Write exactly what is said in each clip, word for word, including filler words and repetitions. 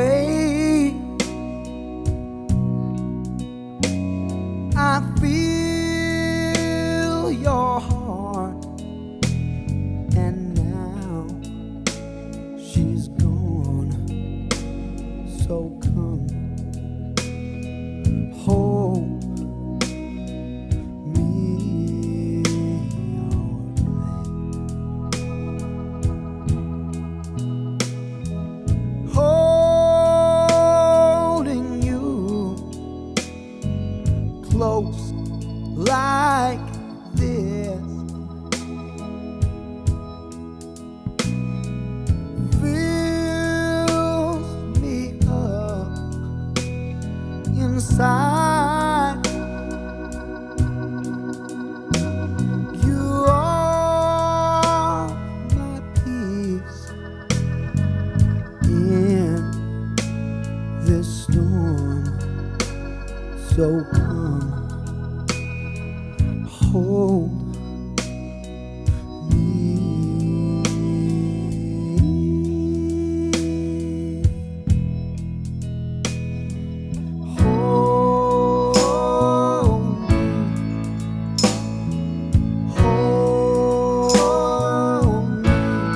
way. I feel your heart, and now she's gone. So come hold me alright. Holding you close like this fills me up inside. You are my peace in this storm. So come hold me. Hold me. Hold me.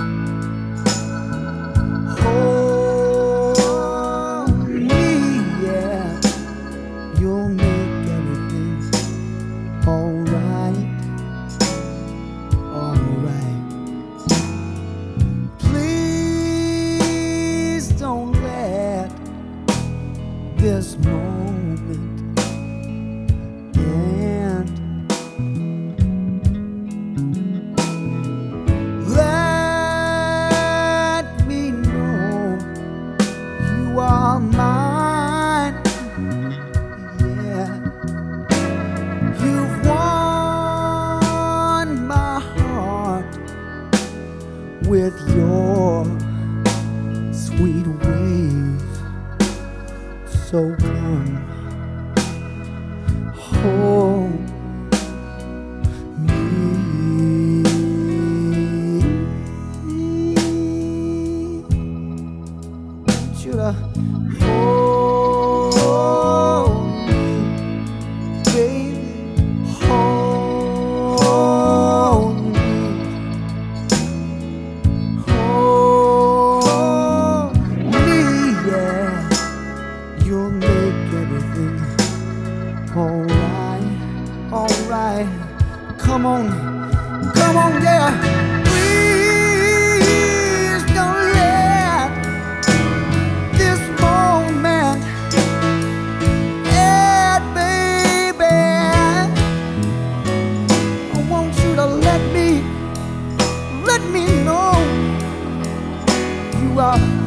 Hold me, yeah. You'll make everything alright, alright. Please don't let this moment end. Let me know you are mine, yeah. You've won my heart with your sweet ways. So come hold me. Should I hold me, baby? Hold me. Hold me, yeah. You'll make everything alright, alright. Come on, come on, yeah. Please don't let this moment end, baby. I want you to let me, let me know you are mine.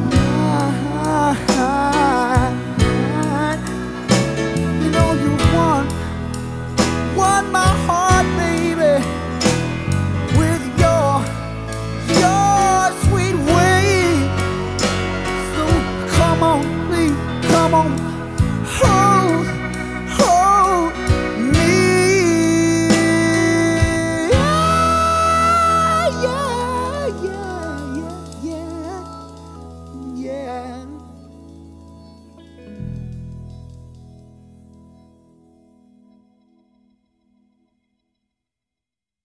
You know you've won, won my heart, baby, with your, your sweet way. So come on, please, come on.